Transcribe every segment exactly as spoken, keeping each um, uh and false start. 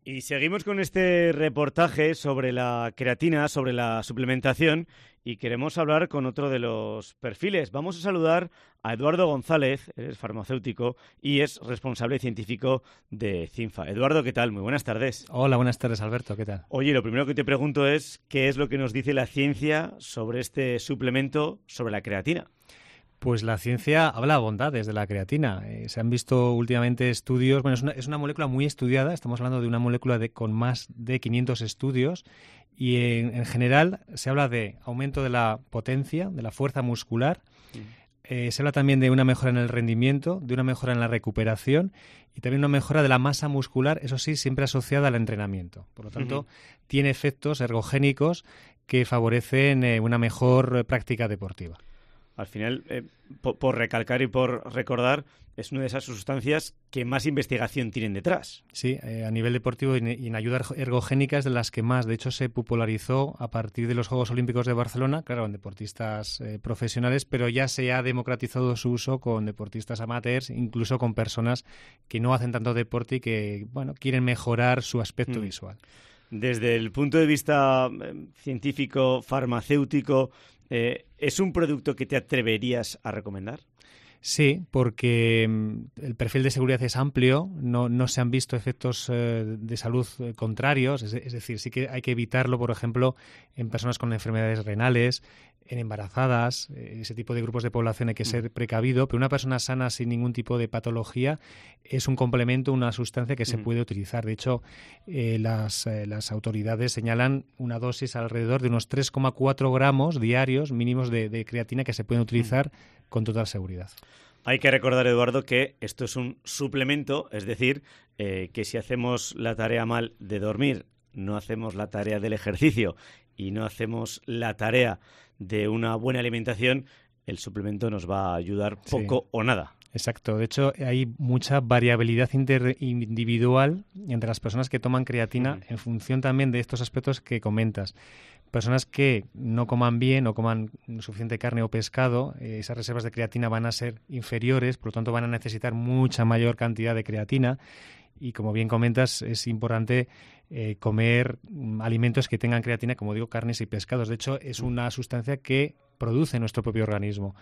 Y seguimos con este reportaje sobre la creatina, sobre la suplementación, y queremos hablar con otro de los perfiles. Vamos a saludar a Eduardo González, es farmacéutico y es responsable científico de CINFA. Eduardo, ¿qué tal? Muy buenas tardes. Hola, buenas tardes, Alberto, ¿qué tal? Oye, lo primero que te pregunto es, ¿qué es lo que nos dice la ciencia sobre este suplemento, sobre la creatina? Pues la ciencia habla bondades de la creatina. Eh, se han visto últimamente estudios, bueno, es una, es una molécula muy estudiada, estamos hablando de una molécula de, con más de quinientos estudios y en, en general se habla de aumento de la potencia, de la fuerza muscular, mm. eh, se habla también de una mejora en el rendimiento, de una mejora en la recuperación y también una mejora de la masa muscular, eso sí, siempre asociada al entrenamiento. Por lo tanto, uh-huh. tiene efectos ergogénicos que favorecen eh, una mejor eh, práctica deportiva. Al final, eh, por, por recalcar y por recordar, es una de esas sustancias que más investigación tienen detrás. Sí, eh, a nivel deportivo y, y en ayuda ergogénica es de las que más. De hecho, se popularizó a partir de los Juegos Olímpicos de Barcelona, claro, en deportistas eh, profesionales, pero ya se ha democratizado su uso con deportistas amateurs, incluso con personas que no hacen tanto deporte y que, bueno, quieren mejorar su aspecto mm. visual. Desde el punto de vista eh, científico, farmacéutico, Eh, ¿es un producto que te atreverías a recomendar? Sí, porque el perfil de seguridad es amplio, no, no se han visto efectos eh, de salud eh, contrarios, es, es decir, sí que hay que evitarlo, por ejemplo, en personas con enfermedades renales, en embarazadas, eh, ese tipo de grupos de población hay que ser precavido, pero una persona sana sin ningún tipo de patología es un complemento, una sustancia que se mm. puede utilizar. De hecho, eh, las, eh, las autoridades señalan una dosis alrededor de unos tres coma cuatro gramos diarios mínimos de, de creatina que se pueden utilizar mm. con total seguridad. Hay que recordar, Eduardo, que esto es un suplemento, es decir, eh, que si hacemos la tarea mal de dormir, no hacemos la tarea del ejercicio y no hacemos la tarea de una buena alimentación, el suplemento nos va a ayudar poco sí. o nada. Exacto. De hecho, hay mucha variabilidad inter- individual entre las personas que toman creatina uh-huh. en función también de estos aspectos que comentas. Personas que no coman bien o coman suficiente carne o pescado, eh, esas reservas de creatina van a ser inferiores, por lo tanto van a necesitar mucha mayor cantidad de creatina. Y como bien comentas, es importante eh, comer um, alimentos que tengan creatina, como digo, carnes y pescados. De hecho, es una sustancia que produce nuestro propio organismo.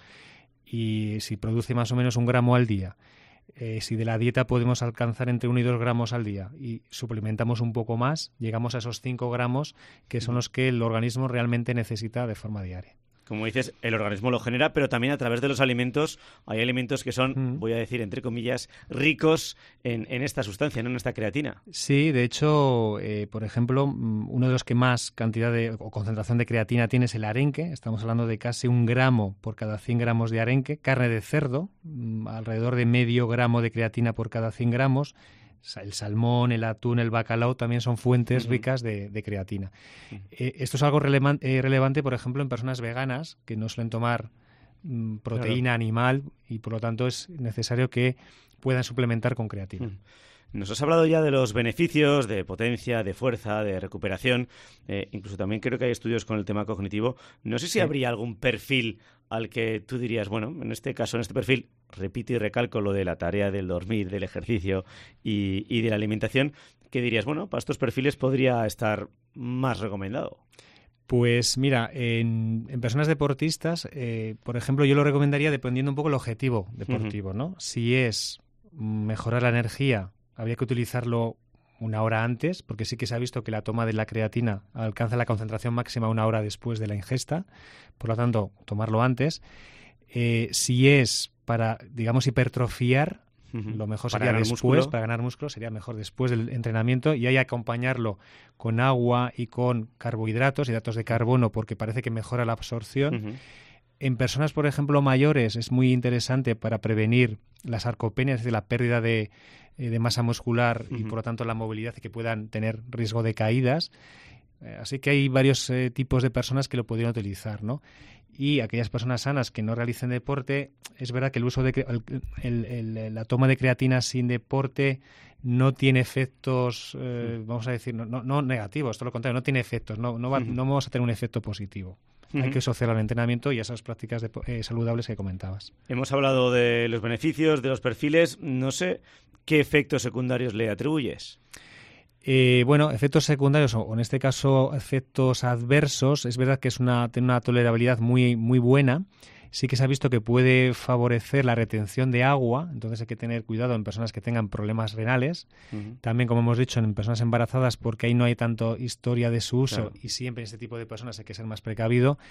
Y si produce más o menos un gramo al día, eh, si de la dieta podemos alcanzar entre uno y dos gramos al día y suplementamos un poco más, llegamos a esos cinco gramos que son los que el organismo realmente necesita de forma diaria. Como dices, el organismo lo genera, pero también a través de los alimentos. Hay alimentos que son, mm. voy a decir, entre comillas, ricos en, en esta sustancia, no en esta creatina. Sí, de hecho, eh, por ejemplo, uno de los que más cantidad de, o concentración de creatina tiene es el arenque. Estamos hablando de casi un gramo por cada cien gramos de arenque. Carne de cerdo, alrededor de medio gramo de creatina por cada cien gramos. El salmón, el atún, el bacalao también son fuentes uh-huh. ricas de, de creatina. Uh-huh. Eh, esto es algo relevan- eh, relevante, por ejemplo, en personas veganas que no suelen tomar mm, proteína claro. animal y, por lo tanto, es necesario que puedan suplementar con creatina. Uh-huh. Nos has hablado ya de los beneficios de potencia, de fuerza, de recuperación. Eh, incluso también creo que hay estudios con el tema cognitivo. No sé si sí. habría algún perfil al que tú dirías, bueno, en este caso, en este perfil, repito y recalco lo de la tarea del dormir, del ejercicio y, y de la alimentación, que dirías, bueno, para estos perfiles podría estar más recomendado. Pues mira, en, en personas deportistas, eh, por ejemplo, yo lo recomendaría dependiendo un poco del objetivo deportivo, uh-huh. ¿no? Si es mejorar la energía, habría que utilizarlo una hora antes, porque sí que se ha visto que la toma de la creatina alcanza la concentración máxima una hora después de la ingesta, por lo tanto, tomarlo antes. Eh, si es para, digamos, hipertrofiar, uh-huh. lo mejor sería después, músculo. para ganar músculo, sería mejor después del entrenamiento y hay que acompañarlo con agua y con carbohidratos, hidratos de carbono, porque parece que mejora la absorción. Uh-huh. En personas, por ejemplo, mayores, es muy interesante para prevenir la sarcopenia, es decir, la pérdida de, de masa muscular uh-huh. y, por lo tanto, la movilidad y que puedan tener riesgo de caídas. Eh, así que hay varios eh, tipos de personas que lo podrían utilizar, ¿no? Y aquellas personas sanas que no realicen deporte, es verdad que el uso de el, el, el, la toma de creatina sin deporte no tiene efectos, eh, vamos a decir, no, no, no negativos, todo lo contrario, no tiene efectos, no, no, va, uh-huh. no vamos a tener un efecto positivo. Uh-huh. Hay que asociar al entrenamiento y a esas prácticas de, eh, saludables que comentabas. Hemos hablado de los beneficios, de los perfiles. No sé qué efectos secundarios le atribuyes. Eh, bueno, efectos secundarios o en este caso efectos adversos, es verdad que es una, tiene una tolerabilidad muy, muy buena. Sí que se ha visto que puede favorecer la retención de agua, entonces hay que tener cuidado en personas que tengan problemas renales. Uh-huh. También, como hemos dicho, en personas embarazadas, porque ahí no hay tanto historia de su uso, claro. Y siempre en este tipo de personas hay que ser más precavido.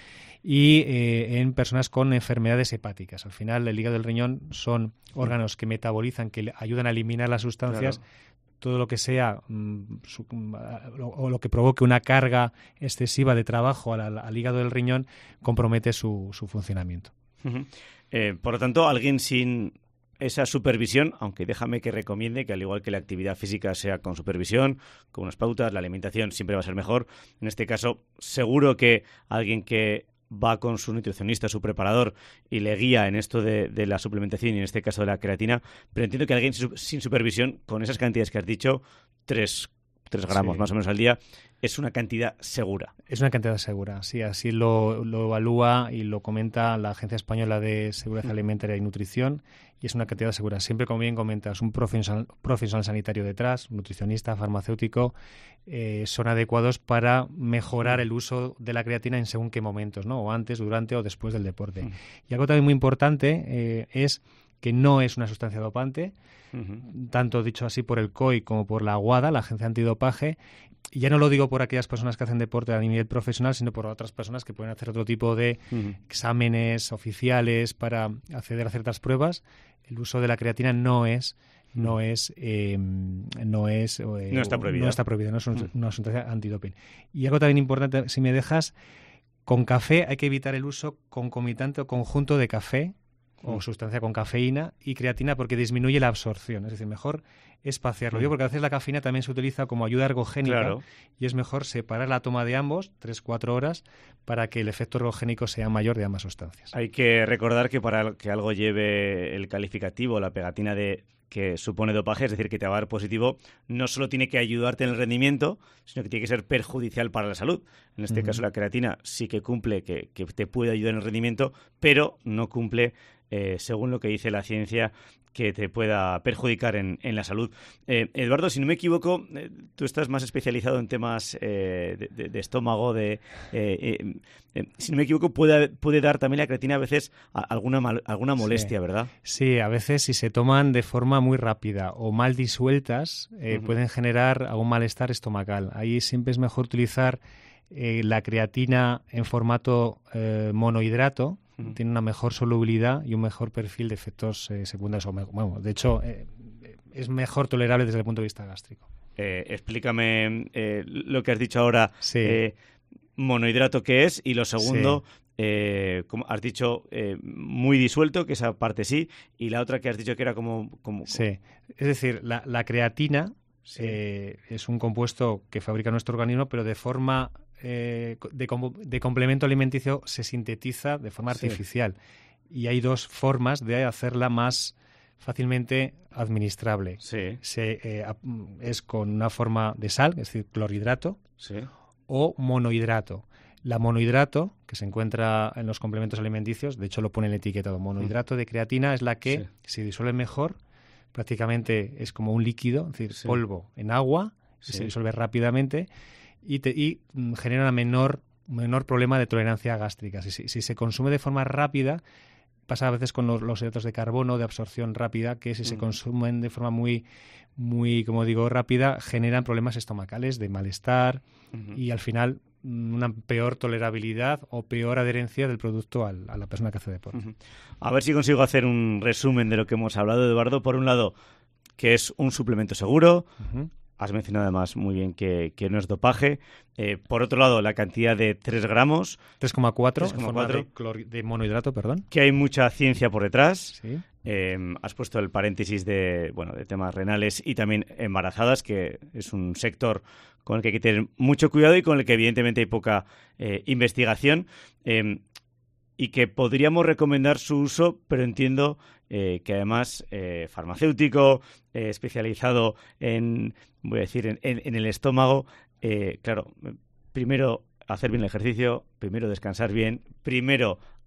Y eh, en personas con enfermedades hepáticas. Al final, el hígado y el riñón son órganos que metabolizan, que ayudan a eliminar las sustancias. Claro. Todo lo que sea mmm, su, o, o lo que provoque una carga excesiva de trabajo al, al hígado del riñón compromete su, su funcionamiento. Uh-huh. Eh, por lo tanto, alguien sin esa supervisión, aunque déjame que recomiende que al igual que la actividad física sea con supervisión, con unas pautas, la alimentación siempre va a ser mejor. En este caso, seguro que alguien que va con su nutricionista, su preparador, y le guía en esto de, de la suplementación y en este caso de la creatina, pero entiendo que alguien sin supervisión, con esas cantidades que has dicho, tres, tres gramos sí. más o menos al día, es una cantidad segura. Es una cantidad segura, sí, así lo, lo evalúa y lo comenta la Agencia Española de Seguridad Alimentaria y Nutrición, y es una cantidad segura. Siempre, como bien comentas, un profesional, profesional sanitario detrás, nutricionista, farmacéutico, eh, son adecuados para mejorar el uso de la creatina en según qué momentos, ¿no? O antes, durante o después del deporte. Mm. Y algo también muy importante eh, es que no es una sustancia dopante, uh-huh. tanto dicho así por el C O I como por la WADA, la Agencia Antidopaje. Y ya no lo digo por aquellas personas que hacen deporte a nivel profesional, sino por otras personas que pueden hacer otro tipo de uh-huh. exámenes oficiales para acceder a ciertas pruebas. El uso de la creatina no es no es eh, no es eh, no está prohibido, no está prohibido, no es un, uh-huh. una sustancia antidoping. Y algo también importante, si me dejas, con café hay que evitar el uso concomitante o conjunto de café o sustancia con cafeína y creatina porque disminuye la absorción, es decir, mejor espaciarlo. Mm. Yo porque a veces la cafeína también se utiliza como ayuda ergogénica, claro. Y es mejor separar la toma de ambos, tres a cuatro horas, para que el efecto ergogénico sea mayor de ambas sustancias. Hay que recordar que para que algo lleve el calificativo, la pegatina de que supone dopaje, es decir, que te va a dar positivo, no solo tiene que ayudarte en el rendimiento, sino que tiene que ser perjudicial para la salud. En este uh-huh. caso, la creatina sí que cumple, que, que te puede ayudar en el rendimiento, pero no cumple, eh, según lo que dice la ciencia, que te pueda perjudicar en, en la salud. Eh, Eduardo, si no me equivoco, eh, tú estás más especializado en temas eh, de, de, de estómago, de eh, eh, eh, si no me equivoco, puede, puede dar también la creatina a veces a, alguna, mal, alguna molestia, sí. ¿verdad? Sí, a veces si se toman de forma muy rápida o mal disueltas, eh, uh-huh. pueden generar algún malestar estomacal. Ahí siempre es mejor utilizar eh, la creatina en formato eh, monohidrato, tiene una mejor solubilidad y un mejor perfil de efectos eh, secundarios. O me, bueno, de hecho, eh, es mejor tolerable desde el punto de vista gástrico. Eh, explícame eh, lo que has dicho ahora, sí. eh, monohidrato qué es, y lo segundo, sí. eh, como has dicho, eh, muy disuelto, que esa parte sí, y la otra que has dicho que era como... como sí, es decir, la, la creatina sí. eh, es un compuesto que fabrica nuestro organismo, pero de forma... Eh, de, de complemento alimenticio se sintetiza de forma sí. artificial y hay dos formas de hacerla más fácilmente administrable. Sí. Se, eh, es con una forma de sal, es decir, clorhidrato, sí. o monohidrato. La monohidrato, que se encuentra en los complementos alimenticios, de hecho lo pone en el etiquetado, monohidrato de creatina, es la que sí. se disuelve mejor, prácticamente es como un líquido, es decir, sí. polvo en agua, sí. se disuelve rápidamente, y, te, y mm, genera una menor, menor problema de tolerancia gástrica. Si, si, si se consume de forma rápida, pasa a veces con los, los hidratos de carbono de absorción rápida, que si mm. se consumen de forma muy, muy, como digo, rápida, generan problemas estomacales de malestar uh-huh. y al final una peor tolerabilidad o peor adherencia del producto al, a la persona que hace deporte. Uh-huh. A ver si consigo hacer un resumen de lo que hemos hablado, Eduardo. Por un lado, que es un suplemento seguro. Uh-huh. Has mencionado además muy bien que, que no es dopaje. Eh, por otro lado, la cantidad de tres gramos. tres coma cuatro en forma de, clor- de monohidrato, perdón. Que hay mucha ciencia por detrás. Sí. Eh, has puesto el paréntesis de, bueno, de temas renales y también embarazadas, que es un sector con el que hay que tener mucho cuidado y con el que evidentemente hay poca eh, investigación. Eh, y que podríamos recomendar su uso, pero entiendo eh, que además eh, farmacéutico, eh, especializado en, voy a decir, en, en, en el estómago, eh, claro, primero hacer bien el ejercicio, primero descansar bien, primero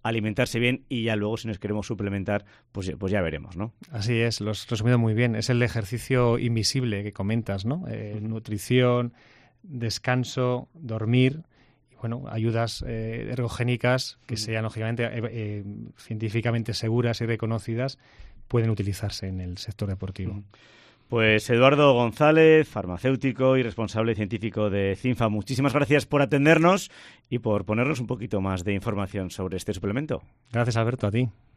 alimentarse bien y ya luego si nos queremos suplementar, pues, pues ya veremos, ¿no? Así es, lo has resumido muy bien. Es el ejercicio invisible que comentas, ¿no? Eh, nutrición, descanso, dormir y, bueno, ayudas eh, ergogénicas que sean, lógicamente, eh, eh, científicamente seguras y reconocidas, pueden utilizarse en el sector deportivo. Pues Eduardo González, farmacéutico y responsable científico de CINFA, muchísimas gracias por atendernos y por ponernos un poquito más de información sobre este suplemento. Gracias, Alberto, a ti.